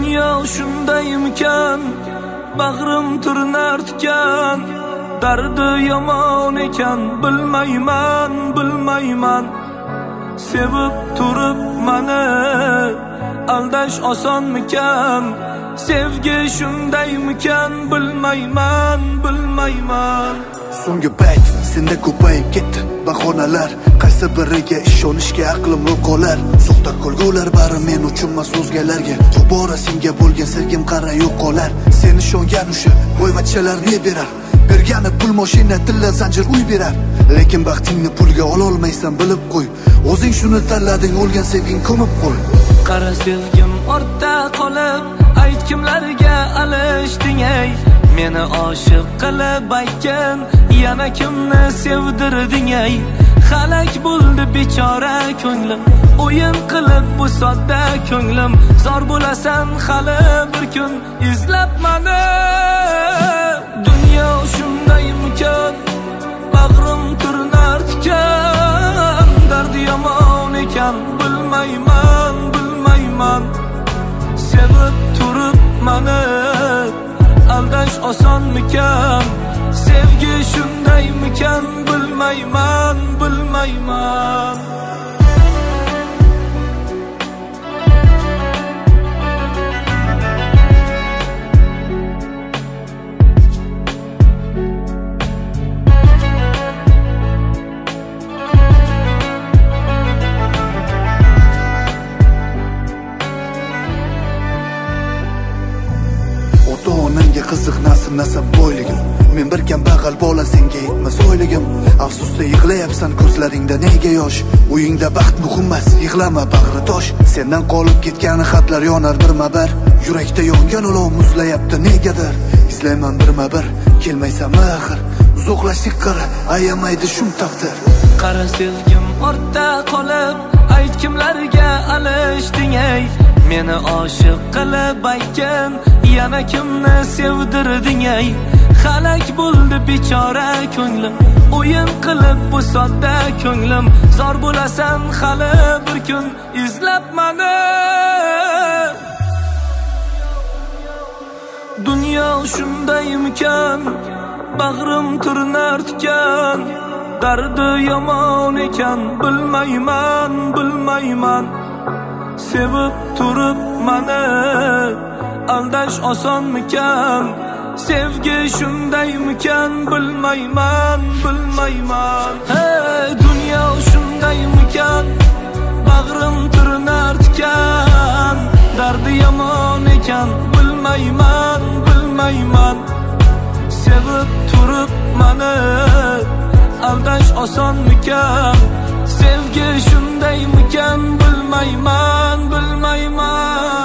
Dunyo shundaymikan, bag'rim turnar tikan, dardi yomon ekan, bilmayman. Sevib turib mani aldash osonmikan, sevgi shundaymikan, bilmayman. So'nggi payt senda ko'payib ketdi bahonalar, qaysi biriga ishonishga aqlim yo'qolar. Soxta ko'lgular bari men uchun emas o'zgalarga, tobora senga bo'lgan sevgim qara yo'qolar. Sen ishongan o'sha boyvachchalar ne berar, bergani pul, mashina, tilla, zanjir, uy berar. Lekin baxtingni pulga ololmaysan, bilib qo'y. O'zing shuni tanlading, o'lgan sevging ko'mib qo'y. Qara sevgim ortda qolib, ayt kimlarga alishding ey. Meni oshiq qilib aytgan, yana kimni sevdirding ey. Xalak bo'ldi bechora ko'nglim, o'yin qilib bu sodda ko'nglim. Zor bo'lasan hali bir kun izlab mani. Dunyo shundaymikan, bag'rim turnar tikan, dardi yomon ekan, bilmayman. Sevib turib mani aldash osonmikan, sevgi shundaymikan, bilmayman. Ota-onangga qiziq nasib boyligim, men bir kambag'al bola, senga yetmas oyligim. Afsusda yig'layapsan, ko'zlaringda nega yosh? Uyingda baxt muhim emas, yig'lama bag'ri tosh. Sendan qolib ketgan xatlar yonar birma-bir, yurakda yongan olov muzlayapti negadir. Izlayman birma-bir, kelmaysanmi axir? Uzoqlashdik qara, ayamaydi shum taqdir. Qara sevgim ortda qolib, ayt kimlarga alishding ey. Meni oshiq qilib aytgan, yana kimni sevdirding ey. Xalak bo'ldi bechora ko'nglim, o'yin qilib bu sodda ko'nglim. Zor bo'lasan hali bir kun izlab mani. Dunyo shundaymikan, bag'rim turnar tikan, dardi yomon ekan, bilmayman. Sevib turib mani aldash osonmikan, sevgi shundaymikan, bilmayman. Hey, dunyo shundaymikan, bag'rim turnar tikan, dardi yomon ekan, bilmayman. Sevib turib mani aldash osonmikan, sevgi shundaymikan, bilmayman.